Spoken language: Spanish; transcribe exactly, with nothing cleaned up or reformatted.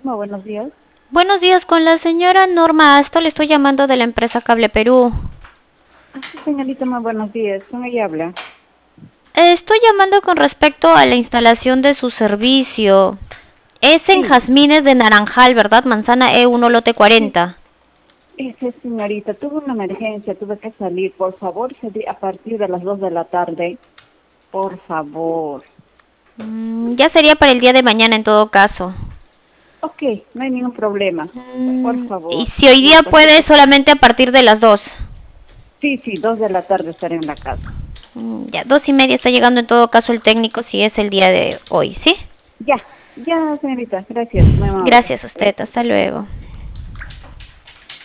Muy buenos días. Buenos días, con la señora Norma Asto, le estoy llamando de la empresa Cable Perú. Ah, sí, señorita, muy buenos días. ¿Con ella habla? Eh, Estoy llamando con respecto a la instalación de su servicio. Es en Sí, Jazmines de Naranjal, ¿verdad? Manzana E uno, lote sí. cuarenta. Ese, señorita, tuve una emergencia, tuve que salir. Por favor, salí a partir de las dos de la tarde. Por favor. Mm, ya sería para el día de mañana en todo caso. Ok, no hay ningún problema. Por Mm, y favor, si hoy no, día cualquier puede, cosa. solamente a partir de las dos. Sí, sí, dos de la tarde estaré en la casa. Mm, ya, dos y media está llegando en todo caso el técnico si es el día de hoy, ¿sí? Ya, ya, señorita, gracias, muy amable. Gracias a usted, hasta luego.